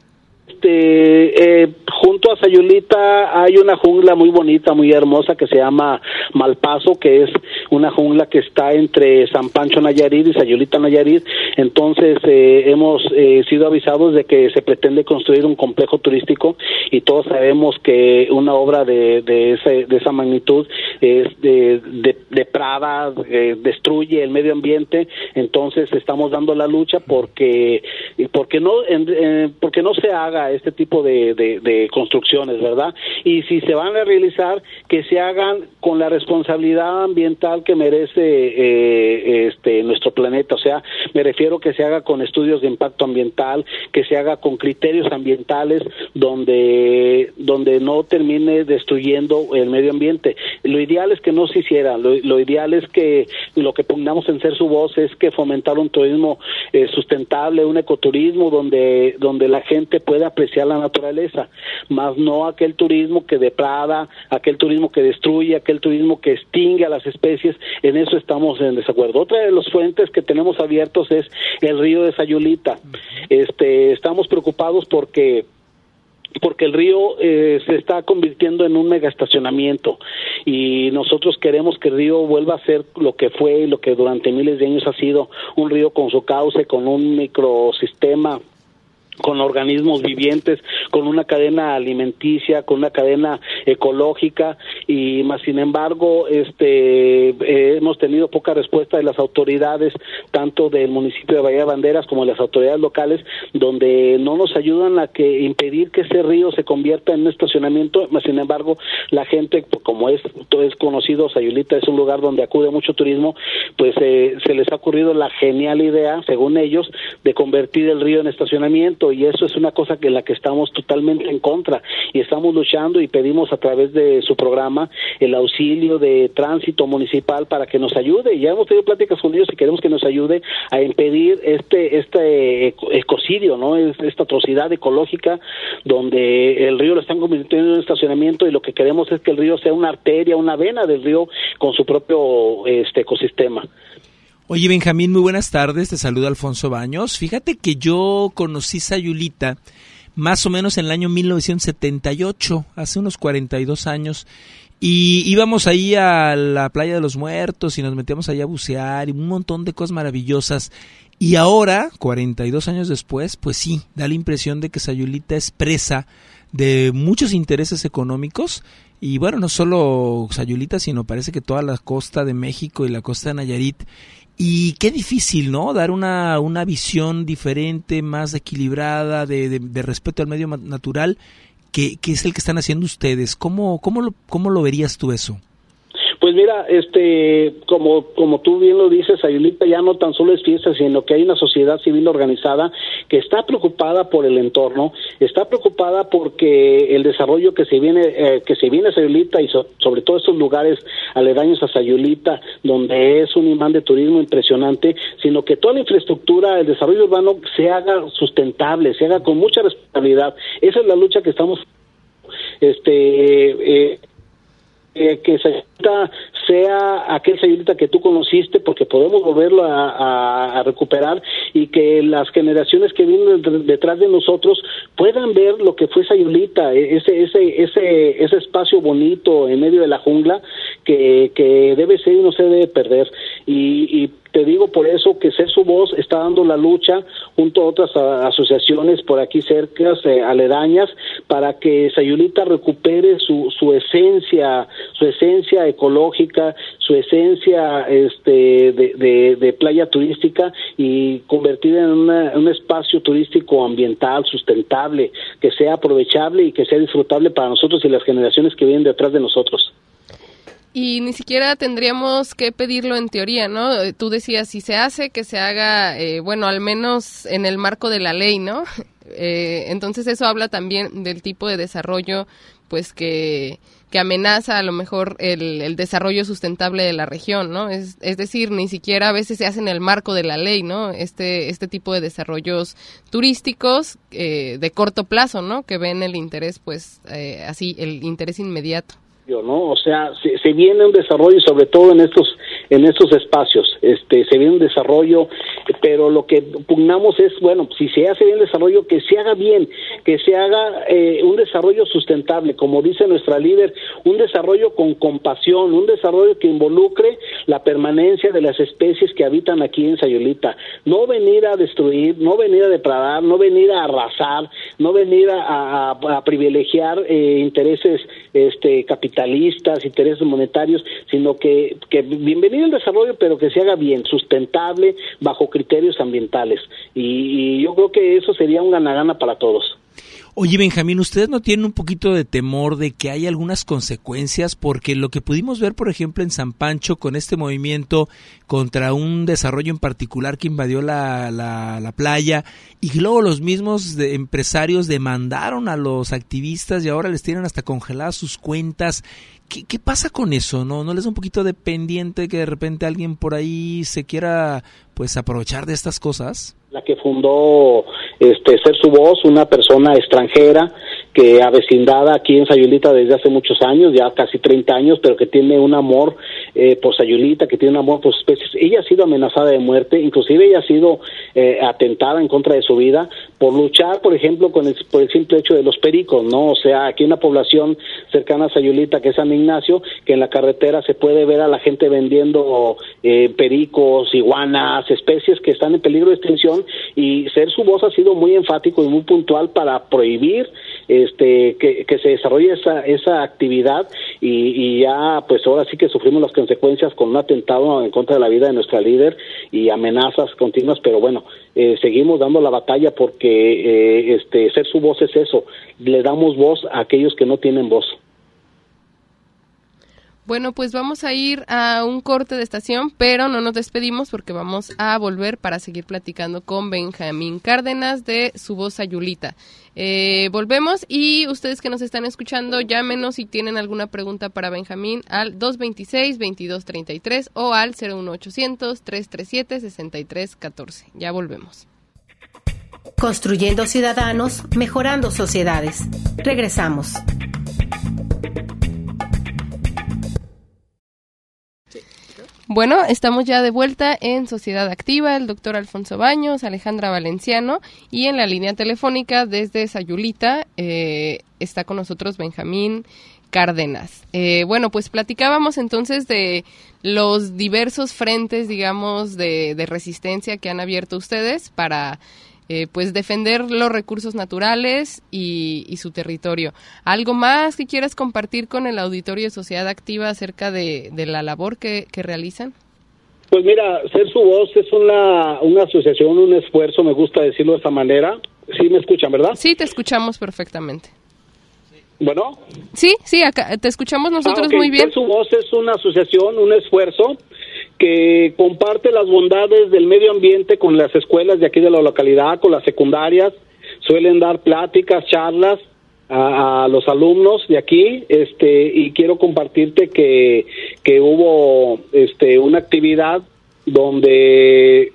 [SPEAKER 8] Junto a Sayulita hay una jungla muy bonita, muy hermosa, que se llama Malpaso, que es una jungla que está entre San Pancho Nayarit y Sayulita Nayarit. Entonces hemos sido avisados de que se pretende construir un complejo turístico, y todos sabemos que una obra de esa magnitud es deprada, destruye el medio ambiente. Entonces estamos dando la lucha porque no se haga este tipo de construcciones, ¿verdad? Y si se van a realizar, que se hagan con la responsabilidad ambiental que merece nuestro planeta. O sea, me refiero que se haga con estudios de impacto ambiental, que se haga con criterios ambientales donde no termine destruyendo el medio ambiente. Lo ideal es que no se hiciera. Lo ideal es que lo que pongamos en Ser Su Voz es que fomentar un turismo sustentable, un ecoturismo donde la gente pueda apreciar la naturaleza, más no aquel turismo que deprada, aquel turismo que destruye, aquel turismo que extingue a las especies. En eso estamos en desacuerdo. Otra de los frentes que tenemos abiertos es el río de Sayulita. Estamos preocupados porque porque el río se está convirtiendo en un mega estacionamiento y nosotros queremos que el río vuelva a ser lo que fue y lo que durante miles de años ha sido, un río con su cauce, con un microsistema, con organismos vivientes, con una cadena alimenticia, con una cadena ecológica, y más sin embargo hemos tenido poca respuesta de las autoridades, tanto del municipio de Bahía de Banderas como de las autoridades locales, donde no nos ayudan a impedir que ese río se convierta en un estacionamiento. Más sin embargo, la gente, como es conocido, Sayulita es un lugar donde acude mucho turismo, pues se les ha ocurrido la genial idea, según ellos, de convertir el río en estacionamiento, y eso es una cosa en la que estamos totalmente en contra, y estamos luchando y pedimos a través de su programa el auxilio de tránsito municipal para que nos ayude. Ya hemos tenido pláticas con ellos y queremos que nos ayude a impedir este ecocidio, ¿no? Esta atrocidad ecológica donde el río lo están convirtiendo en un estacionamiento, y lo que queremos es que el río sea una arteria, una vena del río con su propio ecosistema.
[SPEAKER 3] Oye, Benjamín, muy buenas tardes, te saluda Alfonso Baños. Fíjate que yo conocí Sayulita más o menos en el año 1978, hace unos 42 años, y íbamos ahí a la Playa de los Muertos y nos metíamos allá a bucear y un montón de cosas maravillosas. Y ahora, 42 años después, pues sí, da la impresión de que Sayulita es presa de muchos intereses económicos. Y bueno, no solo Sayulita, sino parece que toda la costa de México y la costa de Nayarit. Y qué difícil, ¿no? Dar una visión diferente, más equilibrada, de respeto al medio natural, que es el que están haciendo ustedes. ¿Cómo lo verías tú eso?
[SPEAKER 8] Pues mira, como tú bien lo dices, Sayulita ya no tan solo es fiesta, sino que hay una sociedad civil organizada que está preocupada por el entorno, está preocupada porque el desarrollo que se viene a Sayulita, y sobre todo estos lugares aledaños a Sayulita, donde es un imán de turismo impresionante, sino que toda la infraestructura, el desarrollo urbano se haga sustentable, se haga con mucha responsabilidad. Esa es la lucha que estamos que Sayulita sea aquel Sayulita que tú conociste, porque podemos volverlo a recuperar, y que las generaciones que vienen detrás de nosotros puedan ver lo que fue Sayulita, ese espacio bonito en medio de la jungla que debe ser y no se debe perder. Y te digo por eso que Ser Su Voz está dando la lucha junto a otras asociaciones por aquí cerca, aledañas, para que Sayulita recupere su esencia ecológica, su esencia de playa turística, y convertida en un espacio turístico ambiental sustentable, que sea aprovechable y que sea disfrutable para nosotros y las generaciones que vienen detrás de nosotros.
[SPEAKER 2] Y ni siquiera tendríamos que pedirlo en teoría, ¿no? Tú decías, si se hace, que se haga, al menos en el marco de la ley, ¿no? Entonces eso habla también del tipo de desarrollo, pues que amenaza a lo mejor el desarrollo sustentable de la región, ¿no? Es decir, ni siquiera a veces se hace en el marco de la ley, ¿no? Este tipo de desarrollos turísticos de corto plazo, ¿no? Que ven el interés, pues, el interés inmediato.
[SPEAKER 8] ¿No? O sea, se viene un desarrollo, sobre todo en estos espacios, se viene un desarrollo, pero lo que pugnamos es, si se hace bien el desarrollo, que se haga bien, que se haga un desarrollo sustentable, como dice nuestra líder, un desarrollo con compasión, un desarrollo que involucre la permanencia de las especies que habitan aquí en Sayulita, no venir a destruir, no venir a depredar, no venir a arrasar, no venir a privilegiar intereses capitalistas, intereses monetarios, sino que bienvenido el desarrollo, pero que se haga bien, sustentable, bajo criterios ambientales. Y yo creo que eso sería un gana-gana para todos.
[SPEAKER 3] Oye, Benjamín, ¿ustedes no tienen un poquito de temor de que hay algunas consecuencias? Porque lo que pudimos ver, por ejemplo, en San Pancho, con este movimiento contra un desarrollo en particular que invadió la playa, y luego los mismos empresarios demandaron a los activistas y ahora les tienen hasta congeladas sus cuentas. ¿Qué pasa con eso? ¿No les da un poquito de pendiente que de repente alguien por ahí se quiera, pues, aprovechar de estas cosas?
[SPEAKER 8] La que fundó Ser Su Voz, una persona extranjera que avecindada aquí en Sayulita desde hace muchos años, ya casi 30 años, pero que tiene un amor por Sayulita, que tiene un amor por sus especies. Ella ha sido amenazada de muerte, inclusive ella ha sido atentada en contra de su vida por luchar, por ejemplo, por el simple hecho de los pericos, ¿no? O sea, aquí en una población cercana a Sayulita, que es San Ignacio, que en la carretera se puede ver a la gente vendiendo pericos, iguanas, especies que están en peligro de extinción, y Ser Su Voz ha sido muy enfático y muy puntual para prohibir que se desarrolle esa actividad, y ya pues ahora sí que sufrimos las consecuencias con un atentado en contra de la vida de nuestra líder y amenazas continuas, pero bueno, seguimos dando la batalla porque Ser Su Voz es eso, le damos voz a aquellos que no tienen voz.
[SPEAKER 2] Bueno, pues vamos a ir a un corte de estación, pero no nos despedimos porque vamos a volver para seguir platicando con Benjamín Cárdenas de Su Voz Sayulita. Volvemos, y ustedes que nos están escuchando, llámenos si tienen alguna pregunta para Benjamín al 226-2233 o al 01800-337-6314. Ya volvemos.
[SPEAKER 1] Construyendo ciudadanos, mejorando sociedades. Regresamos.
[SPEAKER 2] Bueno, estamos ya de vuelta en Sociedad Activa, el doctor Alfonso Baños, Alejandra Valenciano, y en la línea telefónica desde Sayulita está con nosotros Benjamín Cárdenas. Bueno, pues platicábamos entonces de los diversos frentes, digamos, de resistencia que han abierto ustedes para pues defender los recursos naturales y su territorio. ¿Algo más que quieras compartir con el auditorio de Sociedad Activa acerca de la labor que realizan?
[SPEAKER 8] Pues mira, Ser Su Voz es una asociación, un esfuerzo, me gusta decirlo de esta manera. ¿Sí me escuchan, verdad?
[SPEAKER 2] Sí, te escuchamos perfectamente.
[SPEAKER 8] ¿Bueno?
[SPEAKER 2] Sí, acá te escuchamos nosotros
[SPEAKER 8] okay.
[SPEAKER 2] Muy bien.
[SPEAKER 8] Ser Su Voz es una asociación, un esfuerzo que comparte las bondades del medio ambiente con las escuelas de aquí de la localidad, con las secundarias. Suelen dar pláticas, charlas a los alumnos de aquí, y quiero compartirte que hubo una actividad donde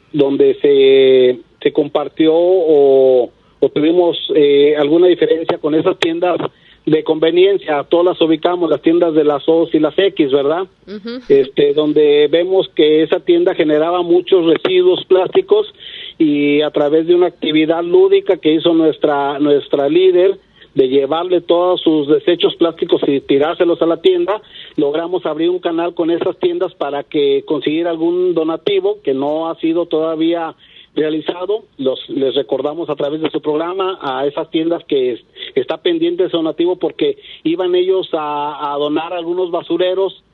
[SPEAKER 8] se compartió o tuvimos alguna diferencia con esas tiendas de conveniencia. Todas las ubicamos, las tiendas de las O's y las X, ¿verdad? Uh-huh. Donde vemos que esa tienda generaba muchos residuos plásticos, y a través de una actividad lúdica que hizo nuestra líder, de llevarle todos sus desechos plásticos y tirárselos a la tienda, logramos abrir un canal con esas tiendas para que conseguir algún donativo que no ha sido todavía realizado. Les recordamos a través de su programa a esas tiendas que está pendiente ese donativo, porque iban ellos a donar algunos basureros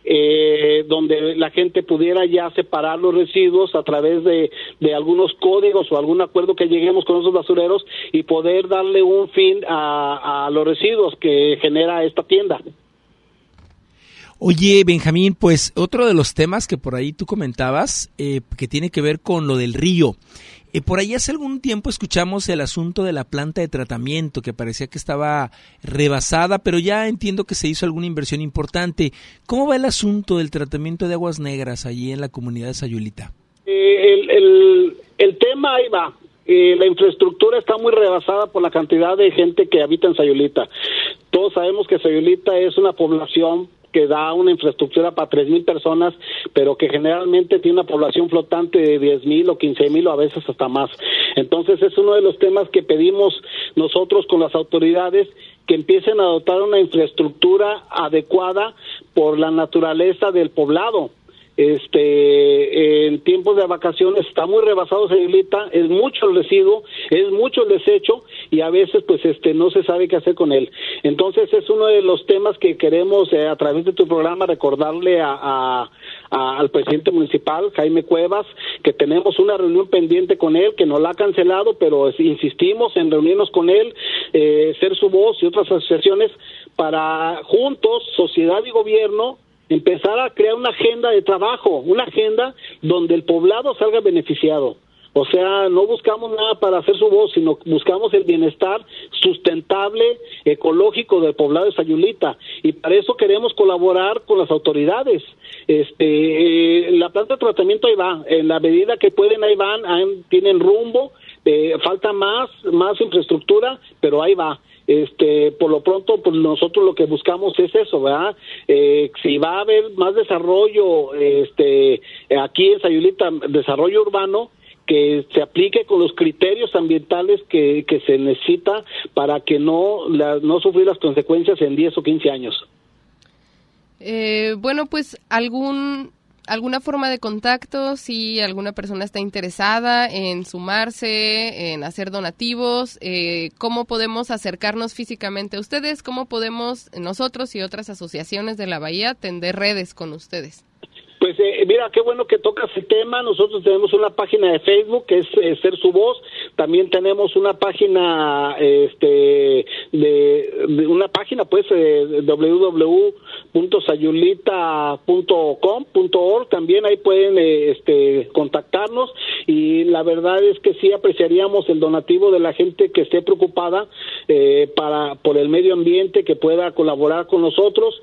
[SPEAKER 8] donde la gente pudiera ya separar los residuos a través de algunos códigos o algún acuerdo que lleguemos con esos basureros, y poder darle un fin a los residuos que genera esta tienda.
[SPEAKER 3] Oye, Benjamín, pues otro de los temas que por ahí tú comentabas, que tiene que ver con lo del río. Por ahí hace algún tiempo escuchamos el asunto de la planta de tratamiento, que parecía que estaba rebasada, pero ya entiendo que se hizo alguna inversión importante. ¿Cómo va el asunto del tratamiento de aguas negras allí en la comunidad de Sayulita?
[SPEAKER 8] El tema ahí va. La infraestructura está muy rebasada por la cantidad de gente que habita en Sayulita. Todos sabemos que Sayulita es una población que da una infraestructura para 3,000 personas, pero que generalmente tiene una población flotante de 10,000 o 15,000 o a veces hasta más. Entonces es uno de los temas que pedimos nosotros con las autoridades, que empiecen a dotar una infraestructura adecuada por la naturaleza del poblado. En tiempos de vacaciones está muy rebasado Sayulita, es mucho el residuo, es mucho el desecho, y a veces pues no se sabe qué hacer con él. Entonces es uno de los temas que queremos a través de tu programa recordarle al presidente municipal, Jaime Cuevas, que tenemos una reunión pendiente con él, que nos la ha cancelado, pero insistimos en reunirnos con él, Ser Su Voz y otras asociaciones, para juntos, sociedad y gobierno, empezar a crear una agenda de trabajo, una agenda donde el poblado salga beneficiado. O sea, no buscamos nada para Hacer Su Voz, sino buscamos el bienestar sustentable, ecológico del poblado de Sayulita, y para eso queremos colaborar con las autoridades. La planta de tratamiento ahí va, en la medida que pueden ahí van, tienen rumbo, falta más infraestructura, pero ahí va. por lo pronto, pues nosotros lo que buscamos es eso, ¿verdad? Si va a haber más desarrollo, aquí en Sayulita, desarrollo urbano, que se aplique con los criterios ambientales que se necesita para que no sufrir las consecuencias en 10 o 15 años.
[SPEAKER 2] Bueno, pues alguna forma de contacto, si alguna persona está interesada en sumarse, en hacer donativos, ¿cómo podemos acercarnos físicamente a ustedes? ¿Cómo podemos nosotros y otras asociaciones de la Bahía tender redes con ustedes?
[SPEAKER 8] Pues mira, qué bueno que tocas el tema. Nosotros tenemos una página de Facebook que es Ser Su Voz. También tenemos una página www.sayulita.com.org. También ahí pueden contactarnos, y la verdad es que sí apreciaríamos el donativo de la gente que esté preocupada por el medio ambiente, que pueda colaborar con nosotros.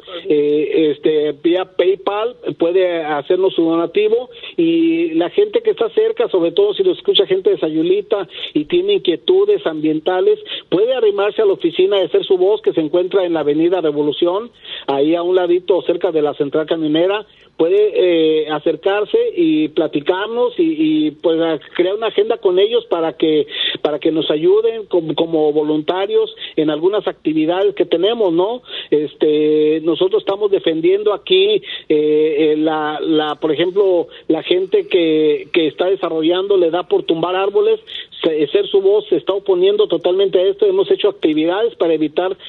[SPEAKER 8] Vía PayPal puede hacernos su donativo, y la gente que está cerca, sobre todo si lo escucha gente de Sayulita y tiene inquietudes ambientales, puede arrimarse a la oficina de Ser Su Voz, que se encuentra en la Avenida Revolución, ahí a un ladito cerca de la central camionera. Puede acercarse y platicarnos y pues crear una agenda con ellos para que nos ayuden como voluntarios en algunas actividades que tenemos, ¿no? Nosotros estamos defendiendo aquí por ejemplo, la gente que está desarrollando le da por tumbar árboles. Ser Su Voz se está oponiendo totalmente a esto. Hemos hecho actividades para evitar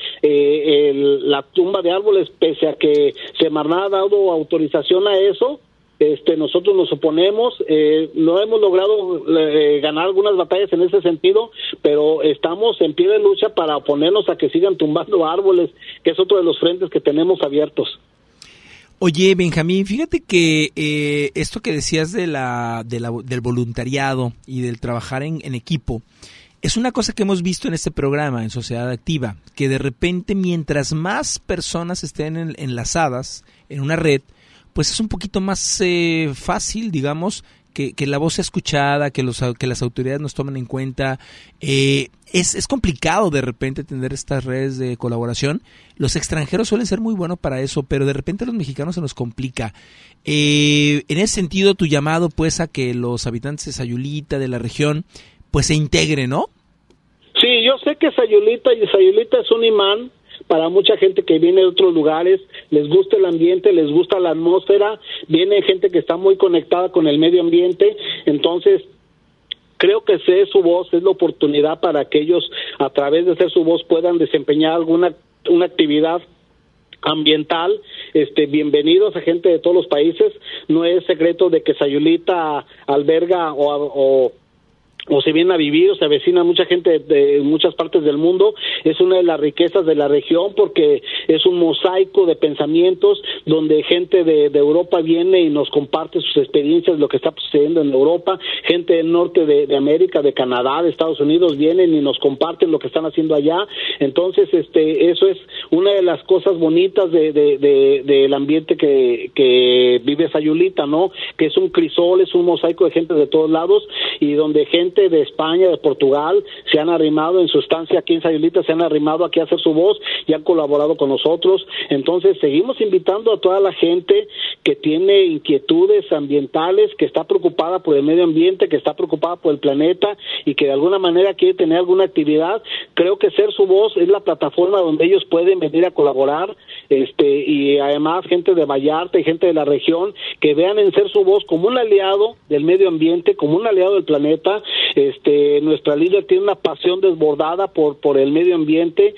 [SPEAKER 8] la tumba de árboles, pese a que Semarnat ha dado autorización a eso. Nosotros nos oponemos. No hemos logrado ganar algunas batallas en ese sentido, pero estamos en pie de lucha para oponernos a que sigan tumbando árboles, que es otro de los frentes que tenemos abiertos.
[SPEAKER 3] Oye, Benjamín, fíjate que esto que decías del voluntariado y del trabajar en equipo es una cosa que hemos visto en este programa, en Sociedad Activa, que de repente mientras más personas estén enlazadas en una red, pues es un poquito más fácil, digamos, que la voz sea escuchada, que las autoridades nos tomen en cuenta. Es complicado de repente tener estas redes de colaboración. Los extranjeros suelen ser muy buenos para eso, pero de repente a los mexicanos se nos complica. En ese sentido, tu llamado pues a que los habitantes de Sayulita, de la región, pues se integren, ¿no?
[SPEAKER 8] Sí, yo sé que Sayulita es un imán para mucha gente que viene de otros lugares. Les gusta el ambiente, les gusta la atmósfera, viene gente que está muy conectada con el medio ambiente. Entonces creo que Ser Su Voz es la oportunidad para que ellos, a través de Ser Su Voz, puedan desempeñar una actividad ambiental. Bienvenidos a gente de todos los países. No es secreto de que Sayulita alberga o se viene a vivir o se avecina mucha gente de muchas partes del mundo. Es una de las riquezas de la región, porque es un mosaico de pensamientos donde gente de Europa viene y nos comparte sus experiencias, lo que está sucediendo en Europa. Gente del norte de América, de Canadá, de Estados Unidos, vienen y nos comparten lo que están haciendo allá. Entonces, eso es una de las cosas bonitas del ambiente que vive Sayulita, ¿no? Que es un crisol, es un mosaico de gente de todos lados, y donde gente de España, de Portugal, se han arrimado en su estancia aquí en Sayulita, se han arrimado aquí a Hacer Su Voz y han colaborado con nosotros. Entonces seguimos invitando a toda la gente que tiene inquietudes ambientales, que está preocupada por el medio ambiente, que está preocupada por el planeta y que de alguna manera quiere tener alguna actividad. Creo que Ser Su Voz es la plataforma donde ellos pueden venir a colaborar, y además gente de Vallarta y gente de la región que vean en Ser Su Voz como un aliado del medio ambiente, como un aliado del planeta. Nuestra líder tiene una pasión desbordada por el medio ambiente,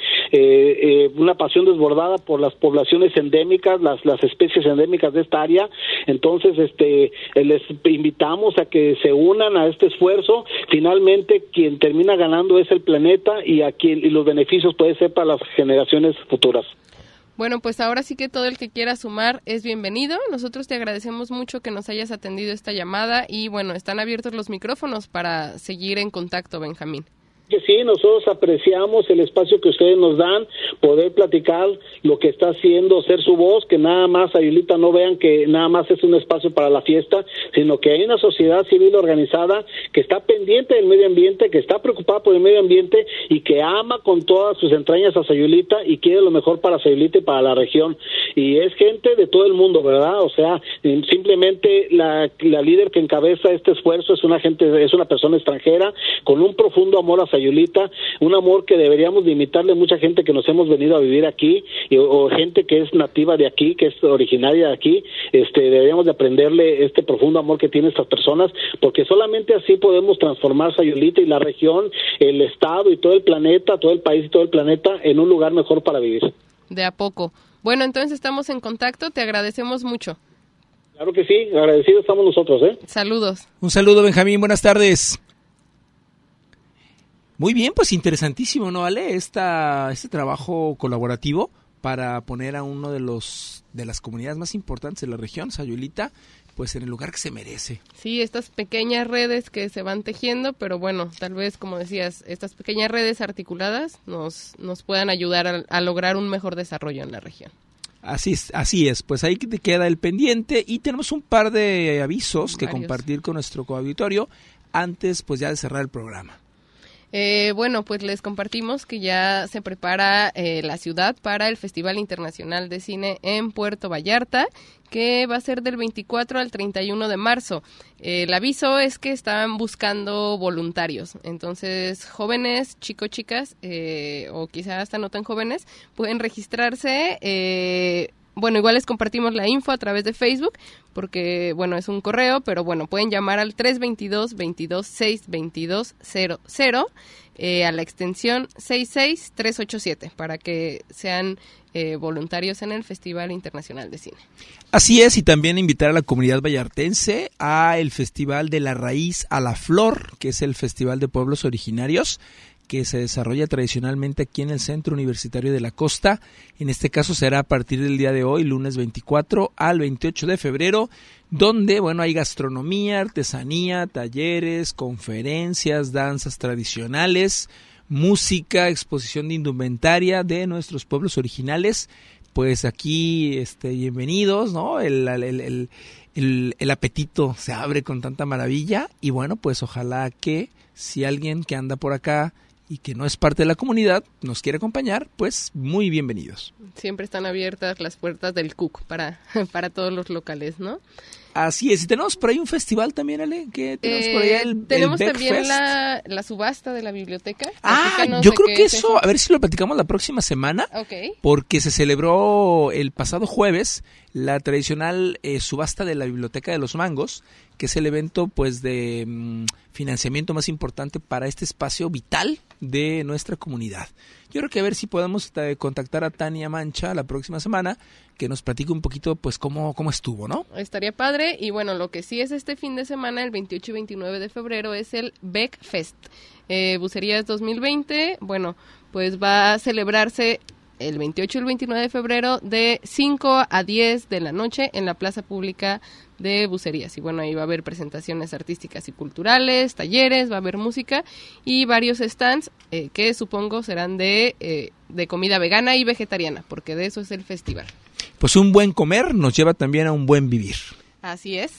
[SPEAKER 8] una pasión desbordada por las poblaciones endémicas, las especies endémicas de esta área. Entonces, les invitamos a que se unan a este esfuerzo. Finalmente, quien termina ganando es el planeta, y los beneficios pueden ser para las generaciones futuras.
[SPEAKER 2] Bueno, pues ahora sí que todo el que quiera sumar es bienvenido. Nosotros te agradecemos mucho que nos hayas atendido esta llamada y bueno, están abiertos los micrófonos para seguir en contacto, Benjamín.
[SPEAKER 8] Que sí, nosotros apreciamos el espacio que ustedes nos dan, poder platicar lo que está haciendo, ser su voz, que nada más, Sayulita, no vean que nada más es un espacio para la fiesta, sino que hay una sociedad civil organizada que está pendiente del medio ambiente, que está preocupada por el medio ambiente y que ama con todas sus entrañas a Sayulita y quiere lo mejor para Sayulita y para la región. Y es gente de todo el mundo, ¿verdad? O sea, simplemente la líder que encabeza este esfuerzo es una persona extranjera con un profundo amor a Sayulita, un amor que deberíamos de imitarle mucha gente que nos hemos venido a vivir aquí, o gente que es nativa de aquí, que es originaria de aquí. Deberíamos de aprenderle este profundo amor que tienen estas personas, porque solamente así podemos transformar Sayulita y la región, el estado y todo el planeta, todo el país y todo el planeta en un lugar mejor para vivir.
[SPEAKER 2] De a poco. Bueno, entonces estamos en contacto, te agradecemos mucho.
[SPEAKER 8] Claro que sí, agradecidos estamos nosotros, ¿eh?
[SPEAKER 2] Saludos.
[SPEAKER 3] Un saludo, Benjamín, buenas tardes. Muy bien, pues interesantísimo, ¿no, Ale? Este trabajo colaborativo para poner a uno de las comunidades más importantes de la región, Sayulita, pues en el lugar que se merece.
[SPEAKER 2] Sí, estas pequeñas redes que se van tejiendo, pero bueno, tal vez, como decías, estas pequeñas redes articuladas nos puedan ayudar a lograr un mejor desarrollo en la región.
[SPEAKER 3] Así es, pues ahí te queda el pendiente y tenemos un par de avisos que compartir con nuestro coauditorio antes pues ya de cerrar el programa.
[SPEAKER 2] Bueno, pues les compartimos que ya se prepara la ciudad para el Festival Internacional de Cine en Puerto Vallarta, que va a ser del 24 al 31 de marzo. El aviso es que están buscando voluntarios, entonces jóvenes, chicas, o quizás hasta no tan jóvenes, pueden registrarse. Bueno, igual les compartimos la info a través de Facebook, porque, bueno, es un correo, pero bueno, pueden llamar al 322-22-622-00 a la extensión 66387 para que sean voluntarios en el Festival Internacional de Cine.
[SPEAKER 3] Así es, y también invitar a la comunidad vallartense a el Festival de la Raíz a la Flor, que es el Festival de Pueblos Originarios, que se desarrolla tradicionalmente aquí en el Centro Universitario de la Costa. En este caso será a partir del día de hoy, lunes 24 al 28 de febrero, donde, bueno, hay gastronomía, artesanía, talleres, conferencias, danzas tradicionales, música, exposición de indumentaria de nuestros pueblos originales. Pues aquí, bienvenidos, ¿no? El apetito se abre con tanta maravilla y bueno, pues ojalá que si alguien que anda por acá y que no es parte de la comunidad nos quiere acompañar, pues muy bienvenidos.
[SPEAKER 2] Siempre están abiertas las puertas del CUC para todos los locales, ¿no?
[SPEAKER 3] Así es, y tenemos por ahí un festival también, Ale, que tenemos por ahí
[SPEAKER 2] tenemos
[SPEAKER 3] el
[SPEAKER 2] también la subasta de la biblioteca.
[SPEAKER 3] Yo creo que eso, a ver si lo platicamos la próxima semana,
[SPEAKER 2] okay,
[SPEAKER 3] porque se celebró el pasado jueves la tradicional subasta de la Biblioteca de los Mangos, que es el evento pues de financiamiento más importante para este espacio vital de nuestra comunidad. Yo creo que a ver si podemos contactar a Tania Mancha la próxima semana, que nos platique un poquito pues cómo estuvo, ¿no?
[SPEAKER 2] Estaría padre, y bueno, lo que sí es este fin de semana, el 28 y 29 de febrero, es el Beck Fest. Bucerías 2020, bueno, pues va a celebrarse el 28 y el 29 de febrero de 5 a 10 de la noche en la plaza pública de Bucerías. Y bueno, ahí va a haber presentaciones artísticas y culturales, talleres, va a haber música y varios stands que supongo serán de comida vegana y vegetariana, porque de eso es el festival.
[SPEAKER 3] Pues un buen comer nos lleva también a un buen vivir.
[SPEAKER 2] Así es.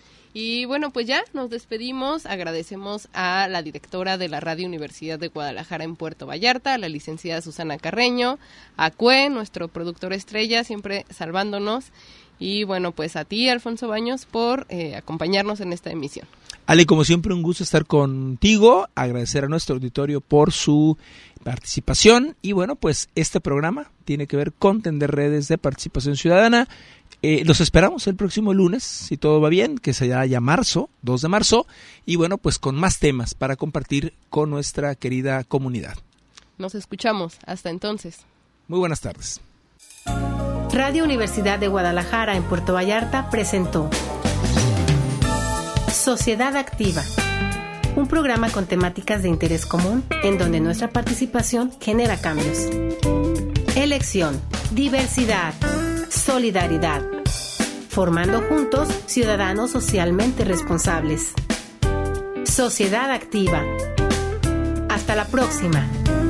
[SPEAKER 2] Y bueno, pues ya nos despedimos. Agradecemos a la directora de la Radio Universidad de Guadalajara en Puerto Vallarta, a la licenciada Susana Carreño, a Cue, nuestro productor estrella, siempre salvándonos. Y bueno, pues a ti, Alfonso Baños, por acompañarnos en esta emisión.
[SPEAKER 3] Ale, como siempre, un gusto estar contigo, agradecer a nuestro auditorio por su participación. Y bueno, pues este programa tiene que ver con tender redes de participación ciudadana. Los esperamos el próximo lunes, si todo va bien, que será ya 2 de marzo, y bueno, pues con más temas para compartir con nuestra querida comunidad.
[SPEAKER 2] Nos escuchamos, hasta entonces.
[SPEAKER 3] Muy buenas tardes.
[SPEAKER 1] Radio Universidad de Guadalajara en Puerto Vallarta presentó Sociedad Activa, un programa con temáticas de interés común en donde nuestra participación genera cambios. Elección, diversidad, solidaridad, formando juntos ciudadanos socialmente responsables. Sociedad Activa. Hasta la próxima.